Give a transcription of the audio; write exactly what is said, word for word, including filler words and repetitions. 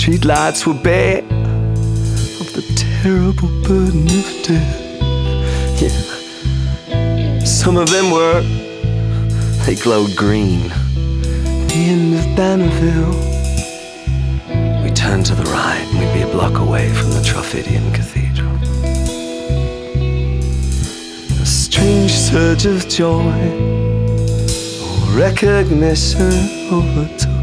streetlights were bare of the terrible burden of death. Yeah, some of them were, they glowed green. The end of Bannerville. We turned to the right and we'd be a block away from the Troffidian Cathedral. A strange surge of joy, recognition overtook